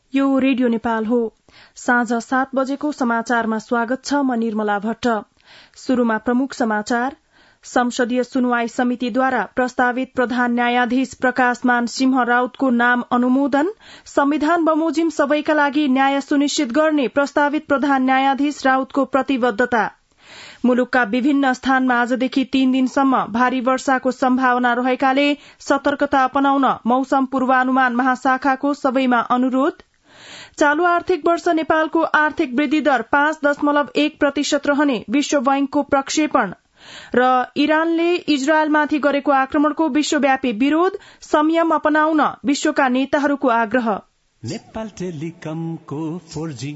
यो रेडियो नेपाल हो। साँझ 7 बजेको समाचारमा स्वागत छ। म निर्मला भट्ट। शुरूमा प्रमुख समाचार। संसदीय सुनवाई समितिद्वारा प्रस्तावित प्रधान न्यायाधीश प्रकाशमान सिंह राउतको नाम अनुमोदन। संविधान बमोजिम सबैका लागि न्याय सुनिश्चित गर्ने प्रस्तावित प्रधान न्यायाधीश राउतको प्रतिबद्धता। मुलुकका विभिन्न स्थानमा आजदेखि 3 दिनसम्म भारी वर्षाको सम्भावना रहेकाले सतर्कता अपनाउन मौसम पूर्वानुमान महाशाखाको सबैमा अनुरोध। चालू आर्थिक वर्ष नेपालको आर्थिक वृद्धि दर 5.1% रहने विश्व बैंकको प्रक्षेपण र इरानले इजरायलमाथि गरेको आक्रमणको विश्वव्यापी विरोध। संयम अपनाउन विश्वका नेताहरूको आग्रह। नेपाल टेलिकमको 4G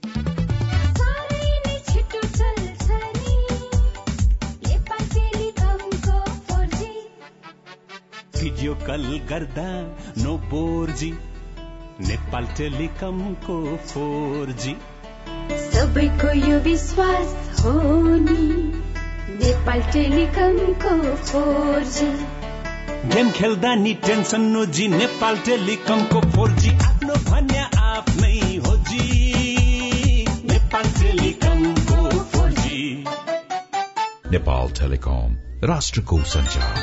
भिडियो कल गर्दा नो बोर्जी। नेपाल टेलिकमको 4G सबैको यो विश्वास हो नि। नेपाल टेलिकमको 4G गेम खेल्दा नि टेन्सन नोजी। नेपाल टेलिकमको 4G आफ्नो भन्या आफ्नै हो जी। नेपाल टेलिकमको 4G। नेपाल टेलिकम राष्ट्रको सञ्चार।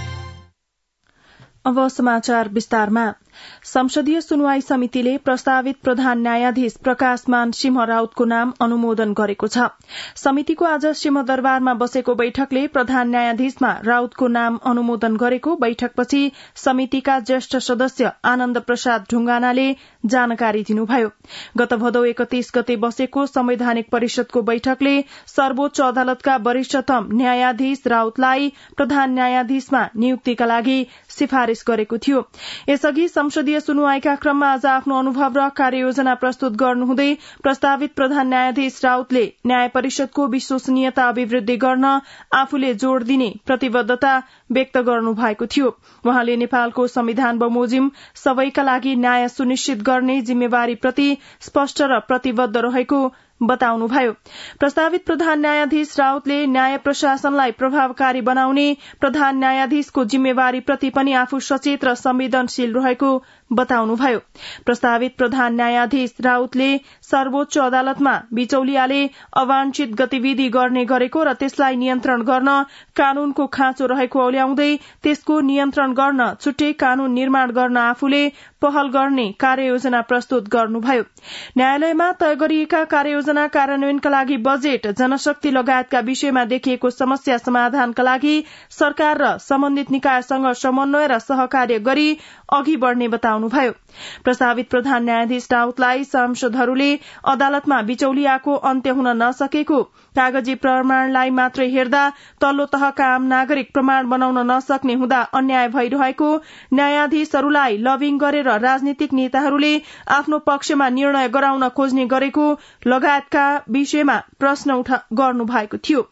अब समाचार विस्तारमा। संसदीय सुनवाई समितिले प्रस्तावित प्रधान न्यायाधीश प्रकाशमान सिंह राउतको नाम अनुमोदन गरेको छ। समितिको आज सिंहदरबारमा बसेको बैठकले प्रधान न्यायाधीशमा राउतको नाम अनुमोदन गरेको बैठकपछि समितिका ज्येष्ठ सदस्य आनन्द प्रसाद ढुंगानाले जानकारी दिनुभयो। गत भदौ 31 गते बसेको संवैधानिक परिषदको बैठकले सर्वोच्च अदालतका वरिष्ठतम न्यायाधीश राउतलाई प्रधान न्यायाधीशमा नियुक्तिका लागि सिफारिश गरेको थियो। यसअघि संसदीय सुनवाईका क्रममा आज आफ्नो अनुभव र कार्ययोजना प्रस्तुत गर्नुहुँदै प्रस्तावित प्रधान न्यायाधीश राउतले न्याय परिषदको विश्वसनीयता अभिवृद्धि गर्न आफूले जोड़ दिने प्रतिबद्धता व्यक्त गर्नु भएको थियो। उहाँले नेपालको संविधान बमोजिम सबैका लागि न्याय सुनिश्चित गर्ने जिम्मेवारीप्रति स्पष्ट र प्रतिबद्ध रहेको बताउनुभयो। प्रस्तावित प्रधान न्यायाधीश राउतले न्याय प्रशासनलाई प्रभावकारी बनाउने प्रधान न्यायाधीशको जिम्मेवारीप्रति पनि आफू सचेत र संवेदनशील रहेको बताउनुभयो। प्रस्तावित प्रधान न्यायाधीश राउतले सर्वोच्च अदालतमा बिचौलियाले अवांछित गतिविधि गर्ने गरेको र त्यसलाई नियन्त्रण गर्न कानूनको खाँचो रहेको औल्याउँदै त्यसको नियन्त्रण गर्न छुट्टै कानून निर्माण गर्न आफूले पहल गर्ने कार्ययोजना प्रस्तुत गर्नुभयो। न्यायालयमा तय गरिएका कार्ययोजना कार्यान्वयनका लागि बजेट, जनशक्ति लगायतका विषयमा देखिएको समस्या समाधानका लागि सरकार र सम्बन्धित निकायसँग समन्वय र सहकार्य गरी अघि बढ़ने बताउनुभयो। प्रस्तावित प्रधान न्यायाधीश राउतलाई सांसदहरूले अदालतमा बिचौलियाको अन्त्य हुन नसकेको, कागजी प्रमाणलाई मात्रै हेर्दा तल्लो तहका आम नागरिक प्रमाण बनाउन नसक्ने हुँदा अन्याय भइरहेको, न्यायाधीशहरूलाई लबिङ गरेर राजनीतिक नेताहरूले आफ्नो पक्षमा निर्णय गराउन खोज्ने गरेको लगायतका विषयमा प्रश्न गर्नु भएको थियो।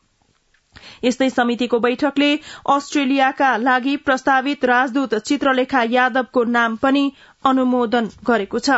यस्तै समितिको बैठकले अस्ट्रेलियाका लागि प्रस्तावित राजदूत चित्रलेखा यादवको नाम पनि अनुमोदन गरेको छ।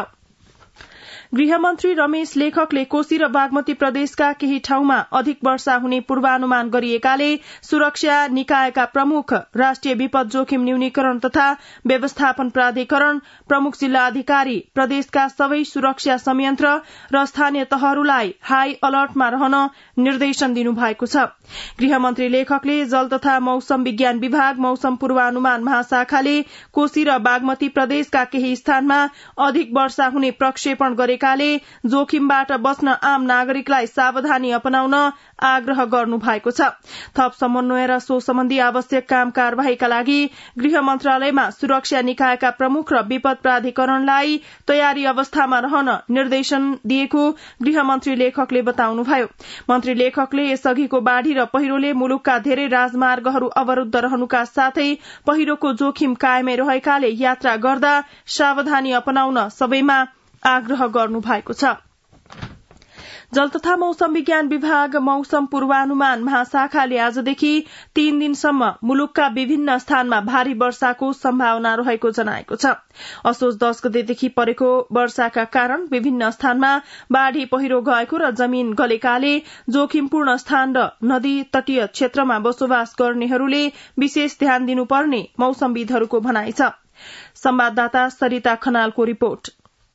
गृहमन्त्री रमेश लेखकले कोशी र बागमती प्रदेशका केही ठाउँमा अधिक वर्षा हुने पूर्वानुमान गरिएकाले सुरक्षा निकायका प्रमुख, राष्ट्रिय विपद जोखिम न्यूनीकरण तथा व्यवस्थापन प्राधिकरण, प्रमुख जिल्ला अधिकारी, प्रदेशका सबै सुरक्षा संयन्त्र र स्थानीय तहहरूलाई हाई अलर्टमा रहन निर्देशन दिनुभएको छ। गृहमन्त्री लेखकले जल तथा मौसम विज्ञान विभाग, मौसम पूर्वानुमान महाशाखाले कोशी र बागमती प्रदेशका केही स्थानमा अधिक वर्षा हुने प्रक्षेपण गरेकाले जोखिमबाट बच्न आम नागरिकलाई सावधानी अपनाउन आग्रह गर्नु भएको छ। थप समन्वय र सो सम्बन्धी आवश्यक काम कार्यवाहीका लागि गृह मन्त्रालयमा सुरक्षा निकायका प्रमुख र विपद प्राधिकरणलाई तयारी अवस्थामा रहन निर्देशन दिएको गृहमन्त्री लेखकले बताउनुभयो। मन्त्री लेखकले यसअघिको बाढ़ी र पहिरोले मुलुकका धेरै राजमार्गहरू अवरूद्ध रहनुका साथै पहिरोको जोखिम कायमै रहेकाले यात्रा गर्दा सावधानी अपनाउन सबैमा आग्रह गर्नु भएको छ। जल तथा मौसम विज्ञान विभाग, मौसम पूर्वानुमान महाशाखाले आजदेखि 3 दिनसम्म मुलुकका विभिन्न स्थानमा भारी वर्षाको सम्भावना रहेको जनाएको छ। असोज 10 गतेदेखि परेको वर्षाका कारण विभिन्न स्थानमा बाढ़ी पहिरो गएको र जमीन गलेकाले जोखिमपूर्ण स्थान र नदी तटीय क्षेत्रमा बसोबास गर्नेहरूले विशेष ध्यान दिनुपर्ने मौसमविदहरूको भनाइ छ। संवाददाता सरिता खनालको रिपोर्ट।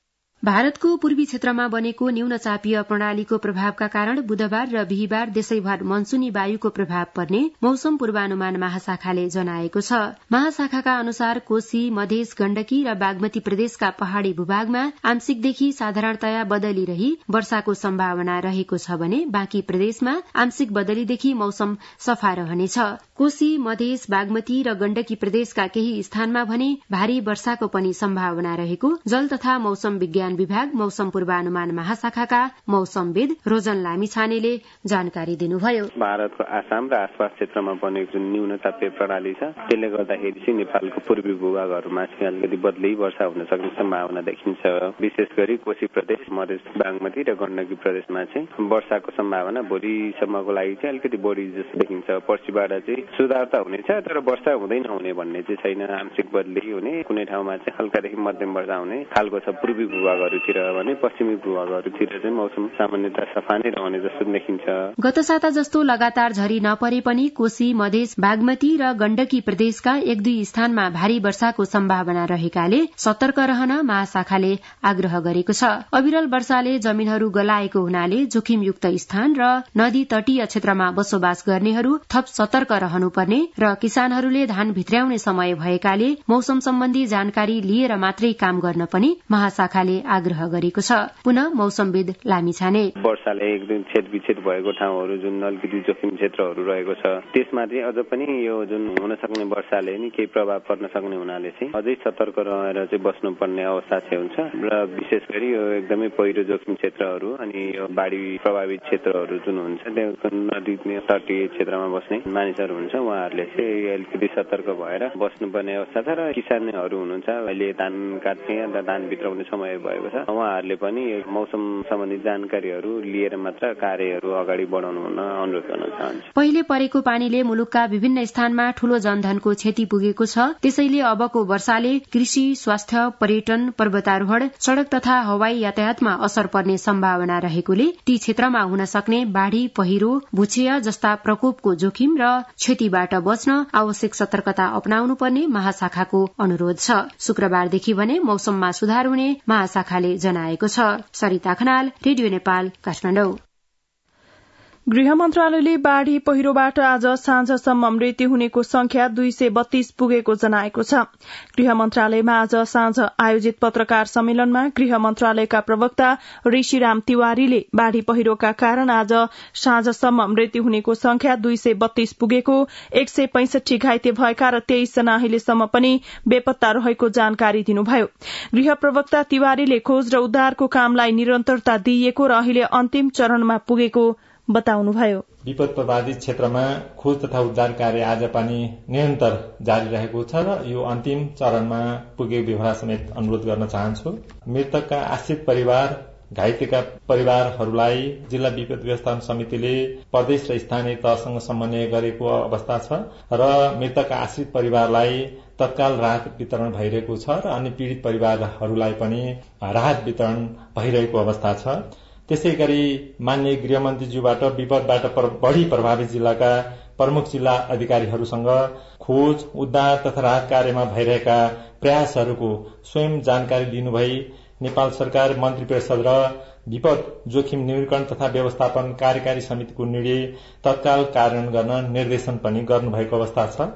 भारतको पूर्वी क्षेत्रमा बनेको न्यून चापीय प्रणालीको प्रभावका कारण बुधबार र बिहीबार देशैभर मनसूनी वायुको प्रभाव पर्ने मौसम पूर्वानुमान महाशाखाले जनाएको छ। महाशाखाका अनुसार कोशी, मधेस, गण्डकी र बागमती प्रदेशका पहाड़ी भूभागमा आंशिकदेखि साधारणतया बदली रही वर्षाको सम्भावना रहेको छ भने बाँकी प्रदेशमा आंशिक बदलीदेखि मौसम सफा रहनेछ। कोशी, मधेस, बागमती र गण्डकी प्रदेशका केही स्थानमा भने भारी वर्षाको पनि सम्भावना रहेको जल तथा मौसम विज्ञान विभाग मौसम पूर्वानुमान महाशाखाका मौसमविद रोजन लामिछानेले जानकारी दिनुभयो। भारतको आसाम र आसपास क्षेत्रमा बनेको जुन न्यून चापीय प्रणाली छ त्यसले गर्दाखेरि चाहिँ नेपालको पूर्वी भूभागहरूमा चाहिँ अलिकति बदली वर्षा हुन सक्ने सम्भावना देखिन्छ। विशेष गरी कोशी प्रदेश, मधेस, बागमती र गण्डकी प्रदेशमा चाहिँ वर्षाको सम्भावना भोलिसम्मको लागि चाहिँ अलिकति बढी जस्तो देखिन्छ। पर्सिबाट चाहिँ सुधार त हुनेछ तर वर्षा हुँदै नहुने भन्ने चाहिँ छैन। आंशिक बदली हुने, कुनै ठाउँमा चाहिँ हल्कादेखि मध्यम वर्षा हुने खालको छ। पूर्वी भूभागहरूतिर भने पश्चिमी भूभागहरूतिर चाहिँ मौसम सामान्यतः सफा नै रहने जस्तो देखिन्छ। गत साता जस्तो लगातार झरी नपरे पनि कोशी, मधेस, बागमती र गण्डकी प्रदेशका 1-2 स्थानमा भारी वर्षाको सम्भावना रहेकाले सतर्क रहन महाशाखाले आग्रह गरेको छ। अविरल वर्षाले जमीनहरू गलाएको हुनाले जोखिमयुक्त स्थान र नदी तटीय क्षेत्रमा बसोबास गर्नेहरू थप सतर्क रहनुपर्ने र किसानहरूले धान भित्र्याउने समय भएकाले मौसम सम्बन्धी जानकारी लिएर मात्रै काम गर्न पनि महाशाखाले आग्रह गरेको छ। पुनः मौसमविद लामिछाने वर्षाले एक-दुई छेदविच्छेद भएको ठाउँहरू जुन अलिकति जोखिम क्षेत्रहरू रहेको छ त्यसमा चाहिँ अझ पनि यो जुन हुन सक्ने वर्षाले नि केही प्रभाव पर्न सक्ने हुनाले चाहिँ अझै सतर्क रहेर चाहिँ बस्नुपर्ने अवस्था चाहिँ हुन्छ र विशेष गरी यो एकदमै पहिरो जोखिम क्षेत्रहरू अनि यो बाढी प्रभावित क्षेत्रहरू जुन हुन्छ त्यो नदी तटीय क्षेत्रमा बस्ने मानिसहरू हुन्छ उहाँहरूले चाहिँ अलिकति सतर्क भएर बस्नुपर्ने अवस्था छ। र किसानहरू हुनुहुन्छ अहिले धान काट्ने अन्त धान भित्राउने समय भएको छ उहाँहरूले पनि मौसम सम्बन्धी जानकारीहरू लिएर मात्र कार्यहरू अगाडि बढाउनु हुन अनुरोध गर्न चाहन्छु। पहिले परेको पानीले मुलुकका विभिन्न स्थानमा ठूलो जनधनको क्षति पुगेको छ। त्यसैले अबको वर्षाले कृषि, स्वास्थ्य, पर्यटन, पर्वतारोहण, सड़क तथा हवाई यातायातमा असर पर्ने सम्भावना रहेकोले ती क्षेत्रमा हुन सक्ने बाढ़ी, पहिरो, भूक्षय जस्ता प्रकोपको जोखिम र क्षतिबाट बच्न आवश्यक सतर्कता अपनाउनु पर्ने महाशाखाको अनुरोध छ। शुक्रबारदेखि भने मौसममा सुधार हुने महाशाखाले जनाएको छ। सरिता खनाल, रेडियो नेपाल, काठमाडौँ। गृह मन्त्रालयले बाढ़ी पहिरोबाट आज साँझसम्म मृत्यु हुनेको संख्या 232 पुगेको जनाएको छ। गृह मन्त्रालयमा आज साँझ आयोजित पत्रकार सम्मेलनमा गृह मन्त्रालयका प्रवक्ता ऋषिराम तिवारीले बाढ़ी पहिरोका कारण आज साँझसम्म मृत्यु हुनेको संख्या 232 पुगेको, 165 घाइते भएका र 23 जना अहिलेसम्म पनि बेपत्ता रहेको जानकारी दिनुभयो। गृह प्रवक्ता तिवारीले खोज र उद्धारको कामलाई निरन्तरता दिइएको र अहिले अन्तिम चरणमा पुगेको बताउनुभयो। विपद प्रभावित क्षेत्रमा खोज तथा उद्धार कार्य आज पनि निरन्तर जारी रहेको छ र यो अन्तिम चरणमा पुगेको व्यवहार समेत अनुरोध गर्न चाहन्छु। मृतकका आश्रित परिवार, घाइतेका परिवारहरूलाई जिल्ला विपद व्यवस्थापन समितिले प्रदेश र स्थानीय तहसँग समन्वय गरेको अवस्था छ र मृतकका आश्रित परिवारलाई तत्काल राहत वितरण भइरहेको छ र अन्य पीड़ित परिवारहरूलाई पनि राहत वितरण भइरहेको अवस्था छ। त्यसै गरी माननीय गृहमन्त्रीज्यूबाट विपदबाट बढ़ी प्रभावित जिल्लाका प्रमुख जिल्ला अधिकारीहरूसँग खोज, उद्धार तथा राहत कार्यमा भइरहेका प्रयासहरूको स्वयं जानकारी दिनुभई नेपाल सरकार मन्त्री परिषद र विपद जोखिम न्यूनीकरण तथा व्यवस्थापन कार्यकारी समितिको निर्णय तत्काल कार्यान्वयन गर्न निर्देशन पनि गर्नुभएको अवस्था छ।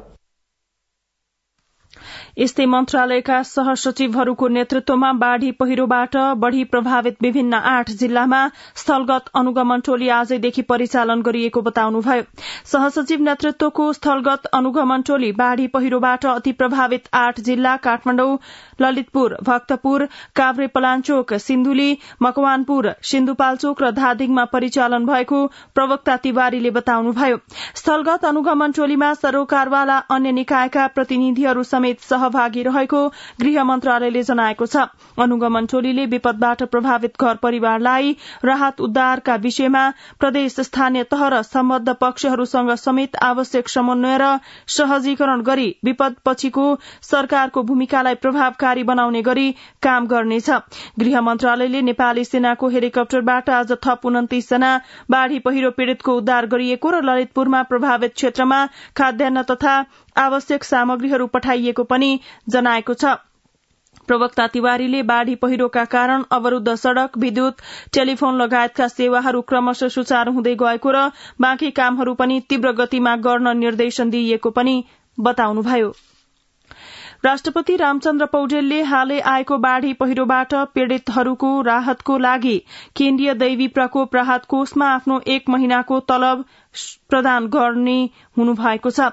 यस्तै मन्त्रालयका सहसचिवहरूको नेतृत्वमा बाढ़ी पहिरोबाट बढ़ी प्रभावित विभिन्न 8 जिल्लामा स्थलगत अनुगमन टोली आजैदेखि परिचालन गरिएको बताउनुभयो। सहसचिव नेतृत्वको स्थलगत अनुगमन टोली बाढ़ी पहिरोबाट अति प्रभावित 8 जिल्ला काठमाडौँ, ललितपुर, भक्तपुर, काभ्रेपलाञ्चोक, सिन्धुली, मकवानपुर, सिन्धुपाल्चोक र धादिङमा परिचालन भएको प्रवक्ता तिवारीले बताउनुभयो। स्थलगत अनुगमन टोलीमा सरोकारवाला अन्य निकायका प्रतिनिधिहरू समेत सहभागी रहेको गृह मन्त्रालयले जनाएको छ। अनुगमन टोलीले विपदबाट प्रभावित घर परिवारलाई राहत उद्धारका विषयमा प्रदेश, स्थानीय तह र सम्बद्ध पक्षहरूसँग समेत आवश्यक समन्वय र सहजीकरण गरी विपदपछिको सरकारको भूमिकालाई प्रभावकारी बनाउने गरी काम गर्नेछ। गृह मन्त्रालयले नेपाली सेनाको हेलिकप्टरबाट आज थप 29 जना बाढ़ी पहिरो पीड़ितको उद्धार गरिएको र ललितपुरमा प्रभावित क्षेत्रमा खाद्यान्न तथा आवश्यक सामग्रीहरू पठाइएको पनि जनाएको छ। प्रवक्ता तिवारीले बाढ़ी पहिरोका कारण अवरूद्ध सड़क, विद्युत, टेलिफोन लगायतका सेवाहरू क्रमशः सुचारू हुँदै गएको र बाँकी कामहरू पनि तीव्र गतिमा गर्न निर्देशन दिइएको पनि बताउनुभयो। राष्ट्रपति रामचन्द्र पौडेलले हालै आएको बाढ़ी पहिरोबाट पीड़ितहरूको राहतको लागि केन्द्रीय दैवी प्रकोप राहत कोषमा आफ्नो 1 महिनाको तलब प्रदान गर्ने हुनुभएको छ।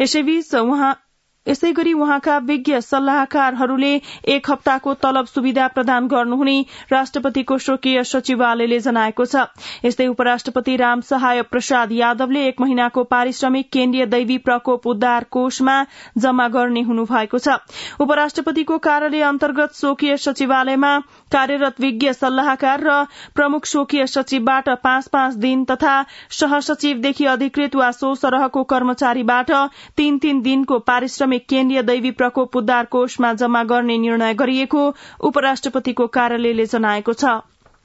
यसै गरी उहाँका विज्ञ सल्लाहकारहरूले 1 हप्ताको तलब सुविधा प्रदान गर्नुहुने राष्ट्रपतिको स्वकीय सचिवालयले जनाएको छ। यस्तै उपराष्ट्रपति रामसहाय प्रसाद यादवले 1 महिनाको पारिश्रमिक केन्द्रीय दैवी प्रकोप उद्धार कोषमा जम्मा गर्ने हुनुभएको छ। उपराष्ट्रपतिको कार्यालय अन्तर्गत स्वकीय सचिवालयमा कार्यरत विज्ञ सल्लाहकार र प्रमुख स्वकीय सचिवबाट 5-5 दिन तथा सहसचिवदेखि अधिकृत वा सो सरहको कर्मचारीबाट 3-3 दिनको पारिश्रमिक केन्द्रीय दैवी प्रकोप उद्धार कोषमा जम्मा गर्ने निर्णय गरिएको उपराष्ट्रपतिको कार्यालयले जनाएको छ।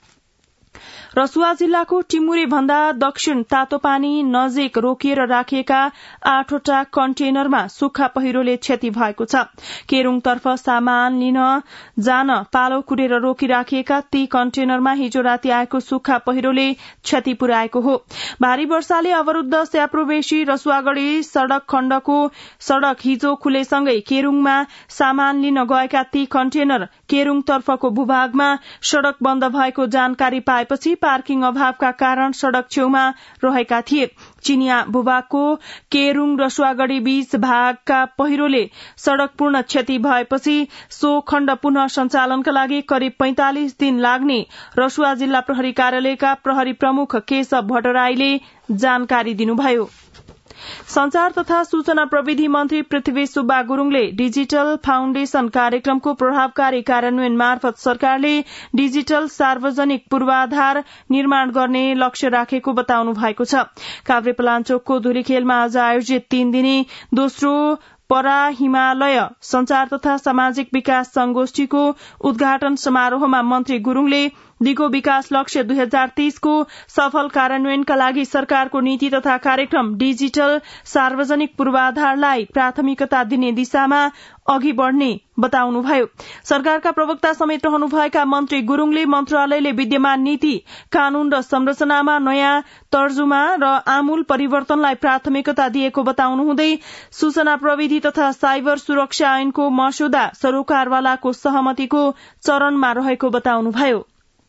रसुवा जिल्लाको टिमुरे भन्दा दक्षिण तातोपानी नजिक रोकिएर राखिएका 8वटा कन्टेनरमा सुक्खा पहिरोले क्षति भएको छ। केरूङतर्फ सामान लिन जान पालो कुरेर रोकिराखिएका ती कन्टेनरमा हिजो राति आएको सुक्खा पहिरोले क्षति पुर्याएको हो। भारी वर्षाले अवरूद्ध स्याप्रोवेशी रसुवागढ़ी सड़क खण्डको सड़क हिजो खुलेसँगै केरूङमा सामान लिन गएका ती कन्टेनर केरूङतर्फको भूभागमा सड़क बन्द भएको जानकारी पाएपछि पार्किङ अभावका कारण सड़क छेउमा रहेका थिए। चिनिया भूभागको केरूङ रसुवागढ़ी बीच भागका पहिरोले सड़क पूर्ण क्षति भएपछि सो खण्ड पुनः सञ्चालनका लागि करिब 45 दिन लाग्ने रसुवा जिल्ला प्रहरी कार्यालयका प्रहरी प्रमुख केशव भट्टराईले जानकारी दिनुभयो। संचार तथा सूचना प्रविधि मन्त्री पृथ्वी सुब्बा गुरूङले डिजिटल फाउन्डेशन कार्यक्रमको प्रभावकारी कार्यान्वयन मार्फत सरकारले डिजिटल सार्वजनिक पूर्वाधार निर्माण गर्ने लक्ष्य राखेको बताउनु भएको छ। काभ्रेपलाञ्चोकको धुलीखेलमा आज आयोजित 3 दिने दोस्रो परा हिमालय संचार तथा सामाजिक विकास संगोष्ठीको उद्घाटन समारोहमा मन्त्री गुरूङले दिगो विकास लक्ष्य 2030 को सफल कार्यान्वयनका लागि सरकारको नीति तथा कार्यक्रम डिजिटल सार्वजनिक पूर्वाधारलाई प्राथमिकता दिने दिशामा अघि बढ़ने बताउनुभयो। सरकारका प्रवक्ता समेत रहनुभएका मन्त्री गुरूङले मन्त्रालयले विद्यमान नीति, कानून र संरचनामा नयाँ तर्जुमा र आमूल परिवर्तनलाई प्राथमिकता दिएको बताउनुहुँदै सूचना प्रविधि तथा साइबर सुरक्षा ऐनको मस्यौदा सरोकारवालाको सहमतिको चरणमा रहेको बताउनुभयो।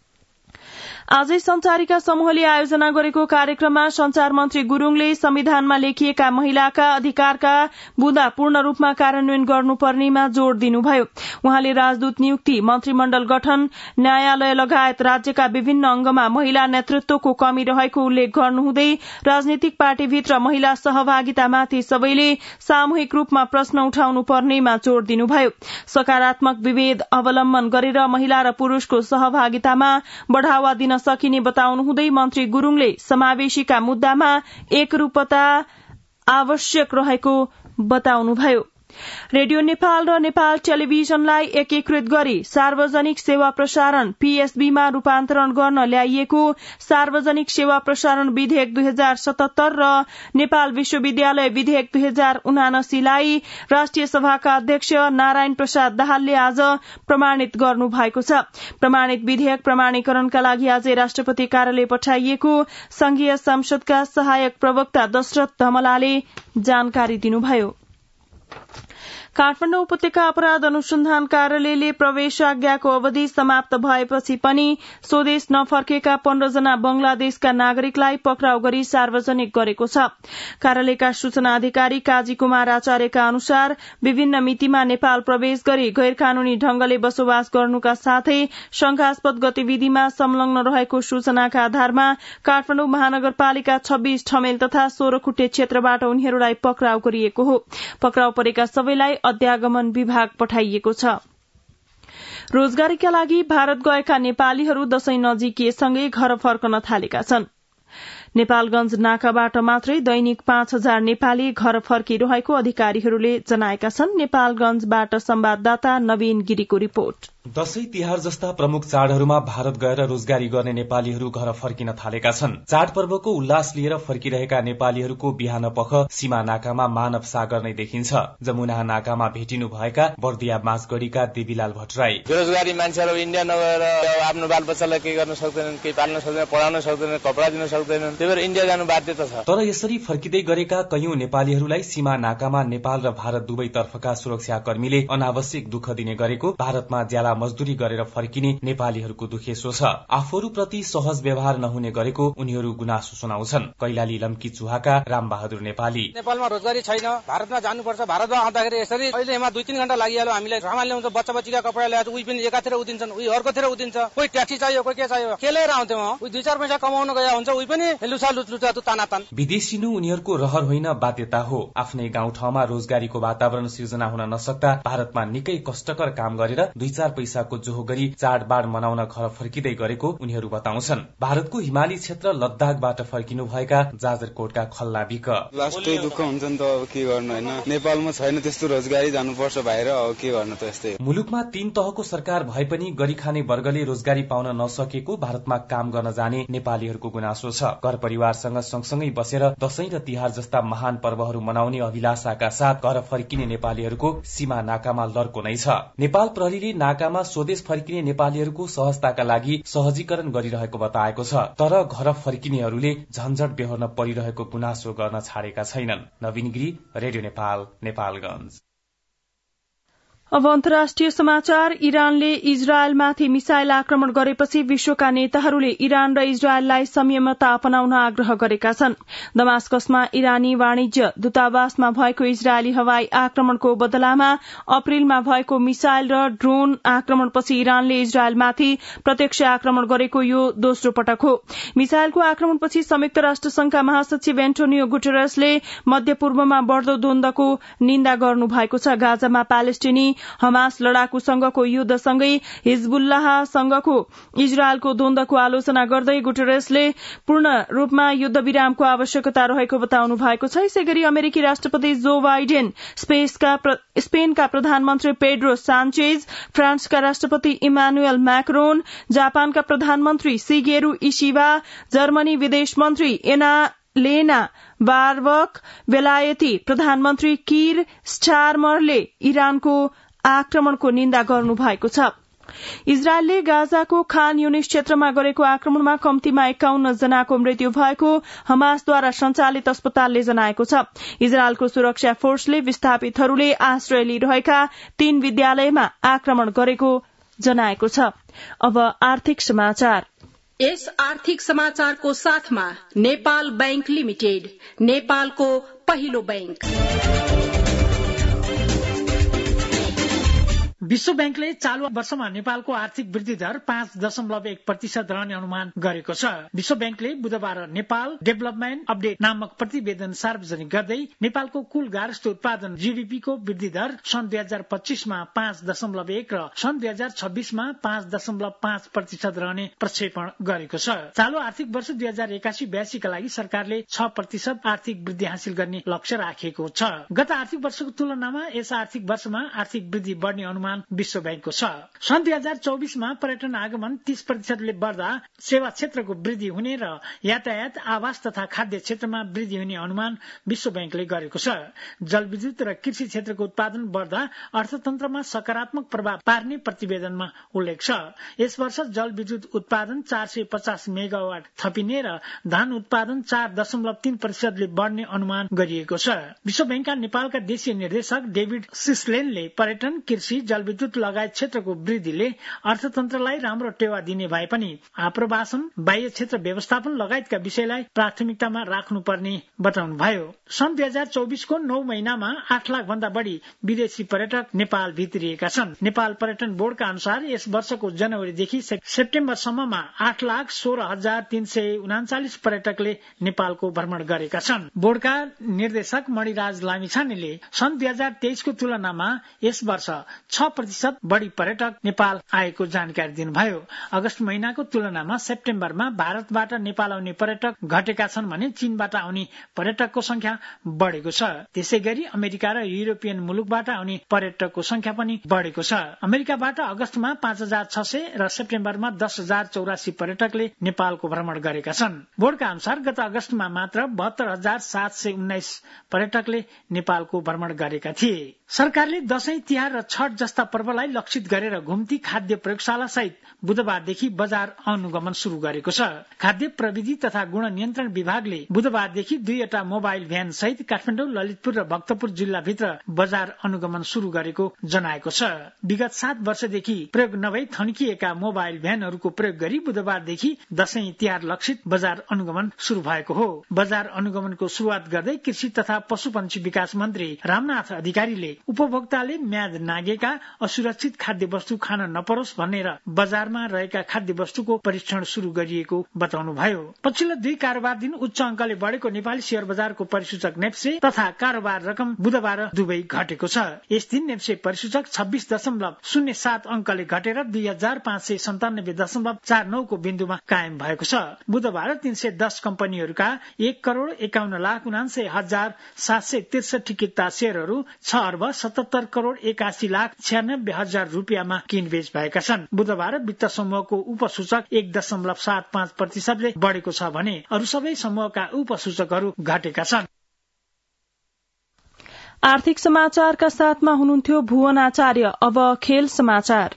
आजै संचारिका समूहले आयोजना गरेको कार्यक्रममा संचार मन्त्री गुरूङले संविधानमा लेखिएका महिलाका अधिकारका बुँदा पूर्ण रूपमा कार्यान्वयन गर्नुपर्नेमा जोड़ दिनुभयो। उहाँले राजदूत नियुक्ति, मन्त्रीमण्डल गठन, न्यायालय लगायत राज्यका विभिन्न अंगमा महिला नेतृत्वको कमी रहेको उल्लेख गर्नुहुँदै राजनीतिक पार्टीभित्र महिला सहभागितामाथि सबैले सामूहिक रूपमा प्रश्न उठाउनु पर्नेमा जोड़ दिनुभयो। सकारात्मक विभेद अवलम्बन गरेर महिला र पुरूषको सहभागितामा बढ़ावा दिन सकिने बताउनुहुँदै मन्त्री गुरूङले समावेशीका मुद्दामा एकरूपता आवश्यक रहेको बताउनुभयो। रेडियो नेपाल र नेपाल टेलिभिजनलाई एकीकृत गरी सार्वजनिक सेवा प्रसारण पीएसबीमा रूपान्तरण गर्न ल्याइएको सार्वजनिक सेवा प्रसारण विधेयक 2077 र नेपाल विश्वविद्यालय विधेयक 2079 लाई राष्ट्रिय सभाका अध्यक्ष नारायण प्रसाद दाहालले आज प्रमाणित गर्नु भएको छ। प्रमाणित विधेयक प्रमाणीकरणका लागि आज राष्ट्रपति कार्यालय पठाइएको संघीय संसदका सहायक प्रवक्ता दशरथ धमलाले जानकारी दिनुभयो। काठमाडौँ उपत्यका अपराध अनुसन्धान कार्यालयले प्रवेशाज्ञाको अवधि समाप्त भएपछि पनि स्वदेश नफर्केका 15 जना बंगलादेशका नागरिकलाई पक्राउ गरी सार्वजनिक गरेको छ। कार्यालयका सूचना अधिकारी काजी कुमार आचार्यका अनुसार विभिन्न मितिमा नेपाल प्रवेश गरी गैर कानूनी ढंगले बसोबास गर्नुका साथै शंकास्पद गतिविधिमा संलग्न रहेको सूचनाका आधारमा काठमाडौँ महानगरपालिका 26 ठमेल तथा 16 खुट्टे क्षेत्रबाट उनीहरूलाई पक्राउ गरिएको हो। पक्राउ परेका सबैलाई अध्यागमन विभाग पठाइएको छ। रोजगारीका लागि भारत गएका नेपालीहरू दशैं नजिकिएसँगै घर फर्कन थालेका छन्। नेपालगञ्ज नाकाबाट मात्रै दैनिक 5000 नेपाली घर फर्किरहेको अधिकारीहरूले जनाएका छन्। नेपालगञ्जबाट संवाददाता नवीन गिरीको रिपोर्ट। दशैं तिहार जस्ता प्रमुख चाडहरूमा भारत गएर रोजगारी गर्ने नेपालीहरू घर फर्किन थालेका छन्। चाडपर्वको उल्लास लिएर फर्किरहेका नेपालीहरूको बिहानपख सीमा नाकामा मानव सागर नै देखिन्छ। जमुना नाकामा भेटिनु भएका बर्दिया बाँसगढ़ीका देवीलाल भट्टराई। बेरोजगारी मान्छेहरू इन्डिया नगएर आफ्नो बालबच्चालाई केही गर्न सक्दैनन्, केही पाल्न सक्दैनन्, पढाउन सक्दैनन्, कपडा दिन सक्दैनन्, त्यही भएर इन्डिया जानु बाध्यता छ। तर यसरी फर्किँदै गरेका कैयौं नेपालीहरूलाई सीमा नाकामा नेपाल र भारत दुवै तर्फका सुरक्षाकर्मीले अनावश्यक दुःख दिने गरेको भारतमा ज्याला मजदुरी गरेर फर्किने नेपालीहरूको दुखेसो छ। आफूहरूप्रति सहज व्यवहार नहुने गरेको उनीहरू गुनासो सुनाउँछन्। कैलाली लम्की चुहाका रामबहादुर नेपाली। नेपालमा रोजगारी छैन, भारतमा जानुपर्छ। भारतमा आउँदाखेरि यसरी अहिले यहाँ 2-3 घण्टा लागिहाल्यो। हामीलाई सामान ल्याउँछ, बच्चा बच्चीका कपडा ल्याउँछ, उही पनि एकातिर उदिन्छन्, उही अर्कोतिर उदिन्छ। कोही ट्याक्सी चाहियो, कोही के चाहियो, के लिएर आउँथ्यो। उही 2-4 पैसा कमाउन गया हुन्छ, उही पनि लुचा लुचा तानातान। विदेशिनु उनीहरूको रहर होइन, बाध्यता हो। आफ्नै गाउँठाउँमा रोजगारीको वातावरण सिर्जना हुन नसक्दा भारतमा निकै कष्टकर काम गरेर 2-4 पैसाको जोहो गरी चाडबाड मनाउन घर फर्किँदै गरेको उनीहरू बताउँछन्। भारतको हिमाली क्षेत्र लद्दाखबाट फर्किनु भएका जाजरकोटका खल्ला बिक। लास्टै दुःख हुन्छ नि त, अब के गर्नु हैन। नेपालमा छैन त्यस्तो रोजगारी, जानुपर्छ बाहिर, अब के गर्नु त यस्तै। मुलुकमा 3 तहको सरकार भए पनि गरी खाने वर्गले रोजगारी पाउन नसकेको भारतमा काम गर्न जाने नेपालीहरूको गुनासो छ। घर परिवारसँग सँगसँगै बसेर दशैं र तिहार जस्ता महान पर्वहरू मनाउने अभिलाषाका साथ घर फर्किने नेपालीहरूको सीमा नाकामा लर्को नै छ। नेपाल प्रहरीले नाकामा स्वदेश फर्किने नेपालीहरूको सहजताका लागि सहजीकरण गरिरहेको बताएको छ। तर घर फर्किनेहरूले झन्झट बेहोर्न परिरहेको गुनासो गर्न छाडेका छैनन्। नवीन गिरी, रेडियो नेपाल, नेपालगञ्ज। अब अन्तर्राष्ट्रिय समाचार। इरानले इजरायलमाथि मिसाइल आक्रमण गरेपछि विश्वका नेताहरूले इरान र इजरायललाई संयमता अपनाउन आग्रह गरेका छन्। दमास्कसमा इरानी वाणिज्य दूतावासमा भएको इजरायली हवाई आक्रमणको बदलामा अप्रेलमा भएको मिसाइल र ड्रोन आक्रमणपछि इरानले इजरायलमाथि प्रत्यक्ष आक्रमण गरेको यो दोस्रो पटक हो। मिसाइलको आक्रमणपछि संयुक्त राष्ट्र संघका महासचिव एन्टोनियो गुटेरसले मध्यपूर्वमा बढ़दो द्वन्द्वको निन्दा गर्नु भएको छ। गाजामा प्यालेस्टिनी हमास लडाकुसँगको युद्धसँगै हिजबुल्लाहसँगको इजरायलको द्वन्द्वको आलोचना गर्दै गुटेरेसले पूर्ण रूपमा युद्ध विरामको आवश्यकता रहेको बताउनु भएको छ। यसैगरी अमेरिकी राष्ट्रपति जो बाइडेन, स्पेनका प्रधानमन्त्री पेड्रो सान्चेज, फ्रान्सका राष्ट्रपति इमानुएल मैक्रोन, जापानका प्रधानमन्त्री शिगेरू इशिबा, जर्मनी विदेश मन्त्री लेना बार्बक, बेलायती प्रधानमन्त्री किर स्टारमरले इरानको आक्रमणको निन्दा गर्नु भएको छ। इजरायलले गाजाको खान युनिस क्षेत्रमा गरेको आक्रमणमा कम्तीमा 51 जनाको मृत्यु भएको हमासद्वारा सञ्चालित अस्पतालले जनाएको छ। इजरायलको सुरक्षा फोर्सले विस्थापितहरूले आश्रय लिइरहेका 3 विद्यालयमा आक्रमण गरेको जनाएको छ। अब आर्थिक समाचार। यस आर्थिक समाचारको साथमा नेपाल बैंक लिमिटेड, नेपालको पहिलो बैंक। विश्व बैंकले चालू वर्षमा नेपालको आर्थिक वृद्धि दर 5.1% रहने अनुमान गरेको छ। विश्व बैंकले बुधबार नेपाल डेभलपमेन्ट अपडेट नामक प्रतिवेदन सार्वजनिक गर्दै नेपालको कुल गार्हस्थ्य उत्पादन जीडीपी को वृद्धि दर सन् 2025 मा 5.1 र सन् 2026 मा 5.5% रहने प्रक्षेपण गरेको छ। चालू आर्थिक वर्ष 2081-82 का लागि सरकारले 6% आर्थिक वृद्धि हासिल गर्ने लक्ष्य राखेको छ। गत आर्थिक वर्षको तुलनामा यस आर्थिक वर्षमा आर्थिक वृद्धि बढ्ने अनुमान विश्व बैंकको छ। सन् 2024 मा पर्यटन आगमन 30% ले बढ्दा सेवा क्षेत्रको वृद्धि हुने र यातायात, आवास तथा खाद्य क्षेत्रमा वृद्धि हुने अनुमान विश्व बैंकले गरेको छ। जलविद्युत र कृषि क्षेत्रको उत्पादन बढ्दा अर्थतन्त्रमा सकारात्मक प्रभाव पार्ने प्रतिवेदनमा उल्लेख छ। यस वर्ष जलविद्युत उत्पादन 450 मेगावाट थपिने र धान उत्पादन 4.3% ले बढ्ने अनुमान गरिएको छ। विश्व बैंकका नेपालका देशीय निर्देशक डेभिड सिस्लेनले पर्यटन, कृषि, जलविद्युत लगायत क्षेत्रको वृद्धिले अर्थतन्त्रलाई राम्रो टेवा दिने भए पनि आप्रवासन, बाह्य क्षेत्र व्यवस्थापन लगायतका विषयलाई प्राथमिकतामा राख्नुपर्ने बताउनुभयो। सन् 2024 को 9 महिनामा 8 लाख भन्दा बढी विदेशी पर्यटक नेपाल भित्रिएका छन्। नेपाल पर्यटन बोर्डका अनुसार यस वर्षको जनवरीदेखि सेप्टेम्बरसम्ममा 8,16,339 पर्यटकले नेपालको भ्रमण गरेका छन्। बोर्डका निर्देशक मणिराज लामिछानेले सन् 2023 को तुलनामा यस वर्ष 6% बढी पर्यटक नेपाल आएको जानकारी दिनुभयो। अगस्त महिनाको तुलनामा सेप्टेम्बरमा भारतबाट नेपाल आउने पर्यटक घटेका छन् भने चीनबाट आउने पर्यटकको संख्या बढेको छ। त्यसैगरी अमेरिका र युरोपियन मुलुकबाट आउने पर्यटकको संख्या पनि बढेको छ। अमेरिकाबाट अगस्तमा 5,600 र सेप्टेम्बरमा 10,084 पर्यटकले नेपालको भ्रमण गरेका छन्। बोर्डका अनुसार गत अगस्तमा मात्र 72,719 पर्यटकले नेपालको भ्रमण गरेका थिए। सरकारले दशैं, तिहार र छठ जस्ता पर्वलाई लक्षित गरेर घुम्ती खाद्य प्रयोगशाला सहित बुधबारदेखि बजार अनुगमन शुरू गरेको छ। खाद्य प्रविधि तथा गुण नियन्त्रण विभागले बुधबारदेखि 2वटा मोबाइल भ्यान सहित काठमाडौँ, ललितपुर र भक्तपुर जिल्लाभित्र बजार अनुगमन शुरू गरेको जनाएको छ। विगत 7 वर्षदेखि प्रयोग नभई थन्किएका मोबाइल भ्यानहरूको प्रयोग गरी बुधबारदेखि दशैं, तिहार लक्षित बजार अनुगमन शुरू भएको हो। बजार अनुगमनको शुरूआत गर्दै कृषि तथा पशुपन्छी विकास मन्त्री रामनाथ अधिकारीले उपभोक्ताले म्याद नागेका असुरक्षित खाद्य वस्तु खान नपरोस् भनेर बजारमा रहेका खाद्य वस्तुको परीक्षण शुरू गरिएको बताउनुभयो। पछिल्लो 2 कारोबार दिन उच्च अङ्कले बढेको नेपाली शेयर बजारको परिसूचक नेप्से तथा कारोबार रकम बुधबार दुवै घटेको छ। यस दिन नेप्से परिसूचक 26.07 अङ्कले घटेर 2597.49 को बिन्दुमा कायम भएको छ। बुधबार 310 कम्पनीहरूका 1,51,79,763 किता शेयरहरू 6,77,81,96,000 रुपियाँमा किनबेच भएका छन्। बुधबार वित्त समूहको उपसूचक 1.75% बढेको छ भने अरू सबै समूहका उपसूचकहरू घटेका छन्। आर्थिक समाचारका साथमा हुनुहुन्थ्यो भुवन आचार्य। अब खेल समाचार।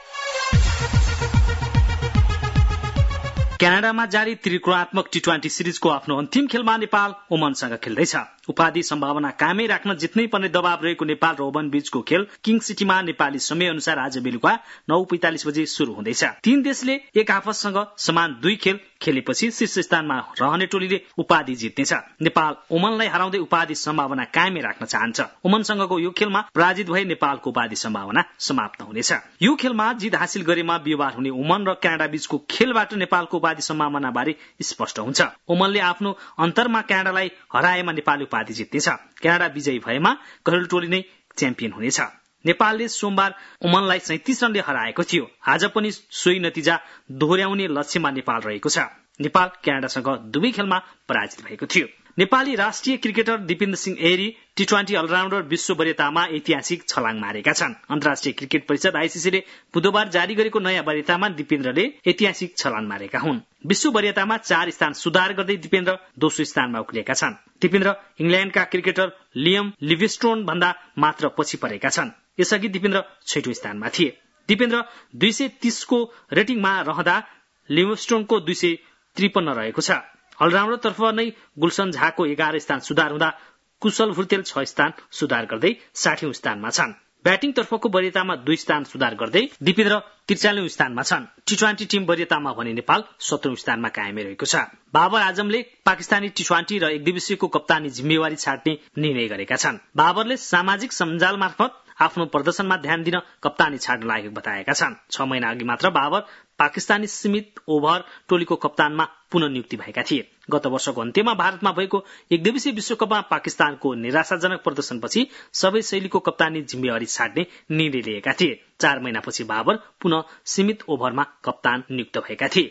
क्यानाडामा जारी त्रिकोणात्मक टी20 सिरिजको आफ्नो अन्तिम खेलमा नेपाल ओमनसँग खेल्दैछ। उपाधि सम्भावना कायमै राख्न जित्नै पर्ने दबाव रहेको नेपाल र ओमन बीचको खेल किङ सिटीमा नेपाली समय अनुसार आज बेलुका 9:45 बजे शुरू हुँदैछ। 3 देशले एक आपससँग समान 2 खेल खेलेपछि शीर्ष स्थानमा रहने टोलीले उपाधि जित्नेछ। नेपाल ओमनलाई हराउँदै उपाधि सम्भावना कायमै राख्न चाहन्छ। ओमनसँगको यो खेलमा पराजित भए नेपालको उपाधि सम्भावना समाप्त हुनेछ। यो खेलमा जित हासिल गरेमा बिहीबार हुने ओमन र क्यानाडा बीचको खेलबाट नेपालको उपाधि सम्भावना बारे स्पष्ट हुन्छ। ओमनले आफ्नो अन्तरमा क्यानाडालाई हराएमा नेपाली उपाधि जित्नेछ। क्यानाडा विजयी भएमा घरेलु टोली नै च्याम्पियन हुनेछ। नेपालले सोमबार ओमनलाई 37 रनले हराएको थियो। आज पनि सोही नतिजा दोहोर्याउने लक्ष्यमा नेपाल रहेको छ। नेपाल क्यानाडासँग दुवै खेलमा पराजित भएको थियो। नेपाली राष्ट्रिय क्रिकेटर दिपेन्द्र सिंह एरी टी20 अलराउन्डर विश्व वरियतामा ऐतिहासिक छलाङ मारेका छन्। अन्तर्राष्ट्रिय क्रिकेट परिषद आईसीसीले बुधबार जारी गरेको नयाँ वरियतामा दिपेन्द्रले ऐतिहासिक छलाङ मारेका हुन्। विश्व वरियतामा 4 स्थान सुधार गर्दै दिपेन्द्र दोस्रो स्थानमा उक्लिएका छन्। दिपेन्द्र इंग्ल्याण्डका क्रिकेटर लियम लिभिस्टोन भन्दा मात्र पछि परेका छन्। यसअघि दिपेन्द्र 6औं स्थानमा थिए। दिपेन्द्र 230 को रेटिङमा रहँदा लिभिस्टोनको 253 रहेको छ। अलराउन्डर तर्फ नै गुलसन झाको 11 स्थान सुधार हुँदा कुशल भुर्तेल 6 स्थान सुधार गर्दै 60औं स्थानमा छन्। ब्याटिङ तर्फको वरियतामा 2 स्थान सुधार गर्दै दिपेन्द्र 43औं स्थानमा छन्। टी20 टिम वरियतामा भने नेपाल 17औं स्थानमा कायमै रहेको छ। बाबर आजमले पाकिस्तानी टी20 र एकदिवसीयको कप्तानी जिम्मेवारी छाड्ने निर्णय गरेका छन्। बाबरले सामाजिक सञ्जाल मार्फत आफ्नो प्रदर्शनमा ध्यान दिन कप्तानी छाड्न लागेको बताएका छन्। 6 महिना अघि मात्र बाबर पाकिस्तानी सीमित ओभर टोलीको कप्तानमा पुनः नियुक्ति भएका थिए। गत वर्षको अन्त्यमा भारतमा भएको एकदिवसीय विश्वकपमा पाकिस्तानको निराशाजनक प्रदर्शनपछि सबै शैलीको कप्तानी जिम्मेवारी छाड्ने निर्णय लिएका थिए। 4 महिनापछि बाबर पुनः सीमित ओभरमा कप्तान नियुक्त भएका थिए।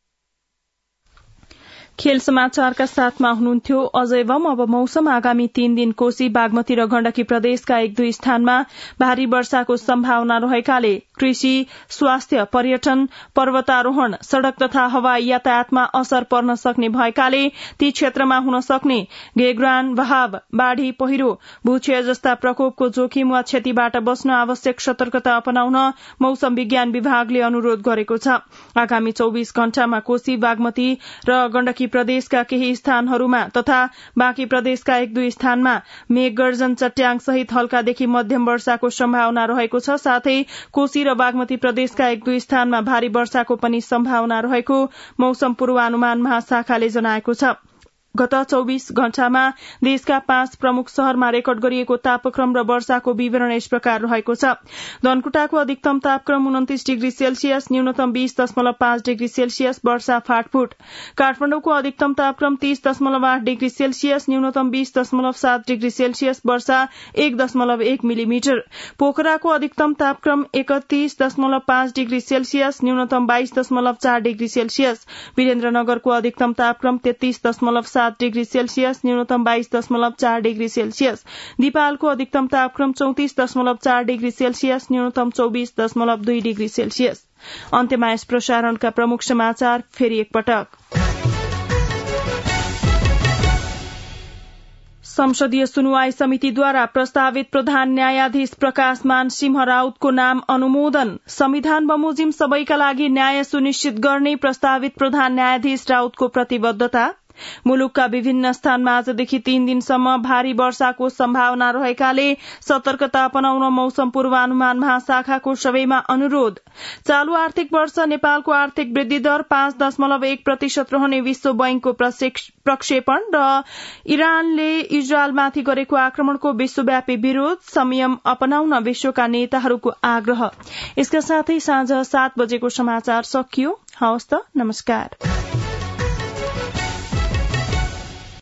खेल समाचारका साथमा हुनुहुन्थ्यो अजय बम। अब मौसम। आगामी 3 दिन कोशी, बागमती र गण्डकी प्रदेशका 1-2 स्थानमा भारी वर्षाको सम्भावना रहेकाले कृषि, स्वास्थ्य, पर्यटन, पर्वतारोहण, सड़क तथा हवाई यातायातमा असर पर्न सक्ने भएकाले ती क्षेत्रमा हुन सक्ने घेग्रान, बहाव, बाढ़ी, पहिरो, भूक्षय जस्ता प्रकोपको जोखिम वा क्षतिबाट बस्न आवश्यक सतर्कता अपनाउन मौसम विज्ञान विभागले अनुरोध गरेको छ। आगामी 24 घण्टामा कोशी, बागमती र गण्डकी प्रदेशका केही स्थानहरूमा तथा बाँकी प्रदेशका 1-2 स्थानमा मेघ गर्जन, चट्याङ सहित हल्कादेखि मध्यम वर्षाको सम्भावना रहेको छ। साथै कोशी र बागमती प्रदेशका 1-2 स्थानमा भारी वर्षाको पनि सम्भावना रहेको मौसम पूर्वानुमान महाशाखाले जनाएको छ। गत 24 घण्टामा देशका 5 प्रमुख शहरमा रेकर्ड गरिएको तापक्रम र वर्षाको विवरण यस प्रकार रहेको छ। धनकुटाको अधिकतम तापक्रम 29 डिग्री सेल्सियस, न्यूनतम 20.5 डिग्री सेल्सियस, वर्षा फाटफुट। काठमाडौँको अधिकतम तापक्रम 30.8 डिग्री सेल्सियस, न्यूनतम 20.7 डिग्री सेल्सियस, वर्षा 1.1 मिलिमिटर। पोखराको अधिकतम तापक्रम 31.5 डिग्री सेल्सियस, न्यूनतम 22.4 डिग्री सेल्सियस। वीरेन्द्रनगरको अधिकतम तापक्रम 33.7 डिग्री सेल्सियस, न्यूनतम 22.4 डिग्री सेल्सियस। दिपालको अधिकतम तापक्रम 34.4 डिग्री सेल्सियस, न्यूनतम 24.2 डिग्री सेल्सियस। अन्त्यमा यस प्रसारणका प्रमुख समाचार फेरि एकपटक। संसदीय सुनवाई समितिद्वारा प्रस्तावित प्रधान न्यायाधीश प्रकाशमान सिंह राउतको नाम अनुमोदन। संविधान बमोजिम सबैका लागि न्याय सुनिश्चित गर्ने प्रस्तावित प्रधान न्यायाधीश राउतको प्रतिबद्धता। मुलुकका विभिन्न स्थानमा आजदेखि 3 दिनसम्म भारी वर्षाको सम्भावना रहेकाले सतर्कता अपनाउन मौसम पूर्वानुमान महाशाखाको सभैमा अनुरोध। चालू आर्थिक वर्ष नेपालको आर्थिक वृद्धि दर 5.1% रहने विश्व बैंकको प्रक्षेपण र इरानले इजरायलमाथि गरेको आक्रमणको विश्वव्यापी विरोध, संयम अपनाउन विश्वका नेताहरूको आग्रह। यसका साथै साँझ 7 बजेको समाचार सकियो। हवस् त, नमस्कार।